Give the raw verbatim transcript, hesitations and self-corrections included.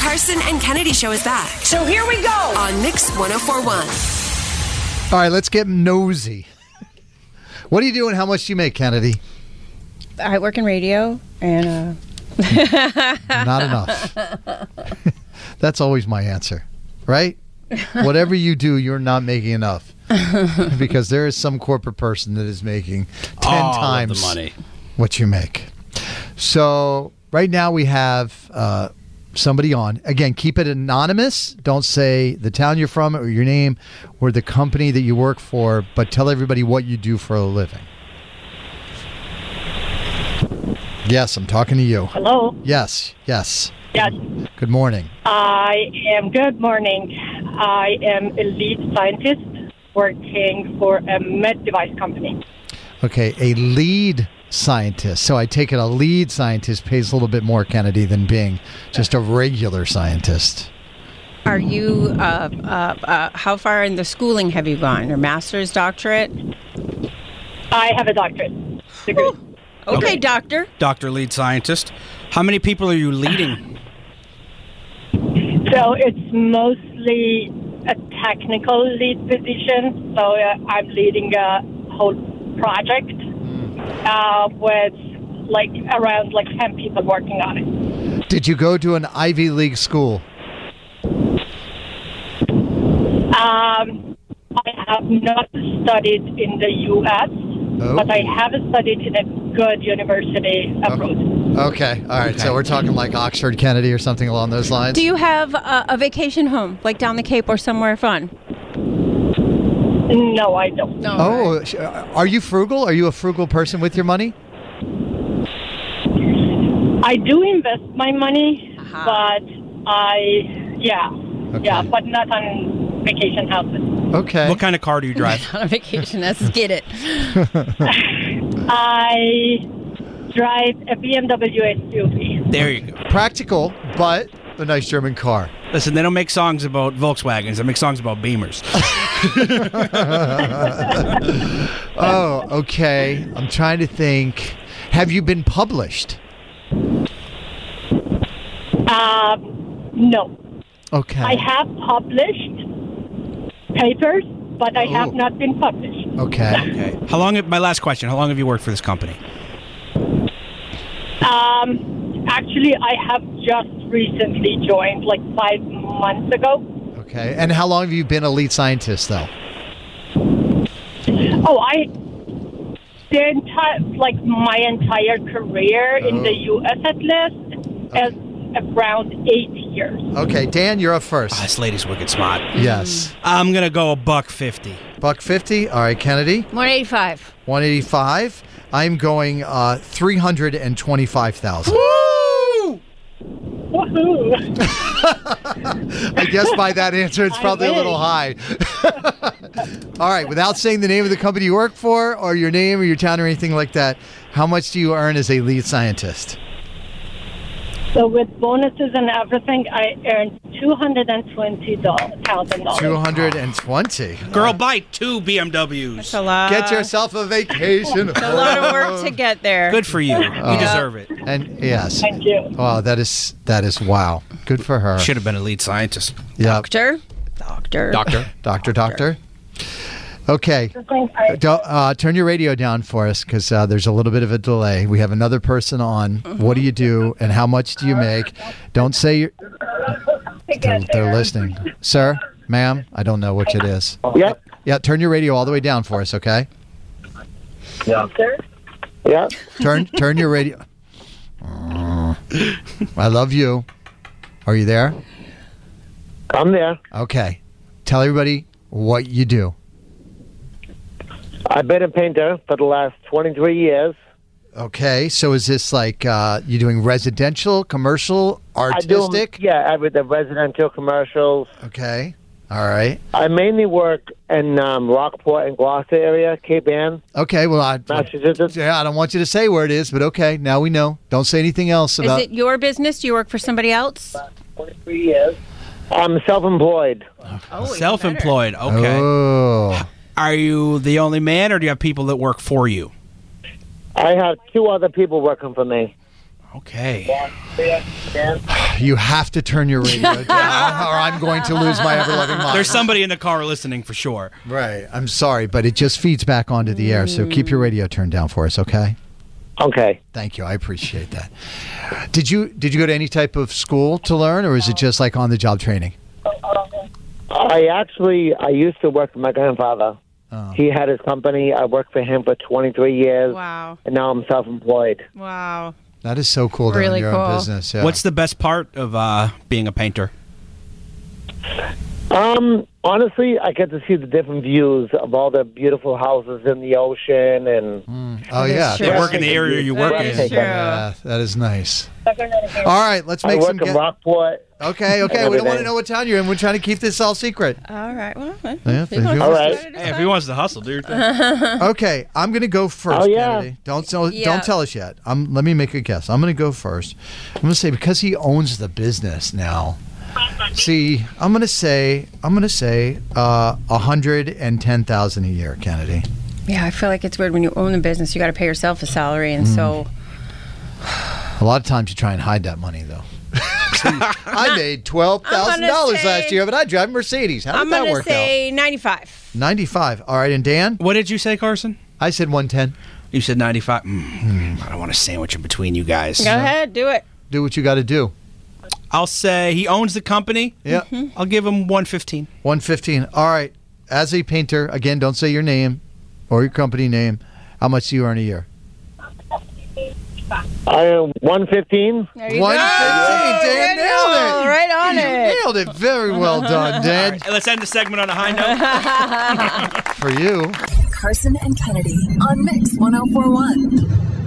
Carson and Kennedy Show is back. So here we go. On Mix one oh four point one. All right, let's get nosy. What do you do and how much do you make, Kennedy? I work in radio and... Uh... Not enough. That's always my answer, right? Whatever you do, you're not making enough. Because there is some corporate person that is making ten All times of the money. what you make. So right now we have uh, somebody on. Again, keep it anonymous. Don't say the town you're from or your name or the company that you work for, but tell everybody what you do for a living. Yes, I'm talking to you. Hello? Yes, yes. Yes. Good morning. I am, good morning. I am a lead scientist working for a med device company. Okay, a lead scientist. So I take it a lead scientist pays a little bit more, Kennedy, than being just a regular scientist. Are you, uh, uh, uh, how far in the schooling have you gone? Your master's, doctorate? I have a doctorate degree. Ooh. Okay, okay, doctor. Doctor, lead scientist. How many people are you leading? So it's mostly a technical lead position. So uh, I'm leading a whole project uh, with like around like ten people working on it. Did you go to an Ivy League school? Um, I have not studied in the U S, oh. but I have studied in a good university abroad. Oh. Okay, all right. Okay. So we're talking like Oxford, Kennedy, or something along those lines? Do you have a, a vacation home, like down the Cape or somewhere fun? No, I don't. No, oh, right. Are you frugal? Are you a frugal person with your money? I do invest my money, uh-huh. but I, yeah, okay. yeah, but not on vacation houses. Okay. What kind of car do you drive? Not on vacation, let's get it. I drive a B M W S U V. There you go. Practical, but a nice German car. Listen, they don't make songs about Volkswagens. They make songs about Beamers. Oh, okay. I'm trying to think. Have you been published? Um, no. Okay. I have published papers, but I oh. have not been published. Okay. Okay. How long? My last question. How long have you worked for this company? Um, actually, I have just recently joined, like five months ago. Okay. And how long have you been a lead scientist, though? Oh, I the entire like my entire career oh. in the U S at least okay. is around eight years. Okay, Dan, you're up first. Oh, this lady's wicked smart. Yes. I'm gonna go a buck fifty. Buck fifty. All right, Kennedy. One eighty-five. One eighty-five. I'm going uh, three hundred and twenty-five thousand. Woo! Woohoo! I guess by that answer, it's probably a little high. All right, without saying the name of the company you work for, or your name, or your town, or anything like that, how much do you earn as a lead scientist? So with bonuses and everything, I earned two hundred twenty thousand dollars. two hundred twenty. Girl, buy two B M Ws. That's a lot. Get yourself a vacation. It's a lot of work to get there. Good for you. You uh, deserve it. And yes. Thank you. Oh, that is that is wow. Good for her. Should have been a lead scientist. Yep. Doctor. Doctor. Doctor. Doctor. Doctor. Okay. Do, uh, turn your radio down for us because uh, there's a little bit of a delay. We have another person on. What do you do and how much do you make? Don't say you're... They're, they're listening. Sir, ma'am, I don't know which it is. Yeah. Yeah, turn your radio all the way down for us, okay? Yeah. Sir? Yeah. Turn, turn your radio... I love you. Are you there? I'm there. Okay. Tell everybody what you do. I've been a painter for the last twenty-three years. Okay, so is this like uh, you doing residential, commercial, artistic? I do, yeah, I do the residential, commercials. Okay, all right. I mainly work in um, Rockport and Gloucester area, Cape Ann. Okay, well, I, Massachusetts. Yeah, I don't want you to say where it is, but okay, now we know. Don't say anything else about. Is it your business? Do you work for somebody else? twenty-three years. I'm self-employed. Oh, self-employed. Okay. Oh. Are you the only man, or do you have people that work for you? I have two other people working for me. Okay. You have to turn your radio down, or I'm going to lose my ever-loving mind. There's somebody in the car listening for sure. Right. I'm sorry, but it just feeds back onto the air, so keep your radio turned down for us, okay? Okay. Thank you. I appreciate that. Did you did you go to any type of school to learn, or is it just like on-the-job training? I actually, I used to work for my grandfather. Oh. He had his company. I worked for him for twenty-three years. Wow. And now I'm self-employed. Wow. That is so cool to Really own your own cool. business. Yeah. What's the best part of uh, being a painter? Um, honestly, I get to see the different views of all the beautiful houses in the ocean, and Mm. Oh, yeah. true. You work in the area you work That in. is true. Yeah, that is nice. All right, let's I make work some. in Get- Rockport. okay, okay. We don't want everything. to know what town you're in. We're trying to keep this all secret. All right. Well, Yeah, if he if wants you- to All right. start it, Hey, if he wants to hustle, do your thing. Okay, I'm going to go first, Oh, yeah. Kennedy. Don't tell, Yeah. don't tell us yet. Um, let me make a guess. I'm going to go first. I'm going to say because he owns the business now. See, I'm going to say I'm going to say uh, one hundred ten thousand a year, Kennedy. Yeah, I feel like it's weird when you own a business. You got to pay yourself a salary, and so A lot of times you try and hide that money, though. I made twelve thousand dollars say- last year, but I drive a Mercedes. How did I'm that going to work say ninety-five. out? ninety-five. All right, and Dan? What did you say, Carson? I said one ten. You said ninety-five. Mm, I don't want to sandwich in between you guys. Go ahead, do it. Do what you got to do. I'll say he owns the company. Yeah. Mm-hmm. I'll give him one fifteen. one fifteen. All right. As a painter, again, don't say your name or your company name. How much do you earn a year? I am one fifteen. There you one go. fifteen. Dan There you nailed go. it. Right on You it. nailed it. Very well done, Dan. Hey, let's end the segment on a high note. For you. Carson and Kennedy on Mix one oh four one.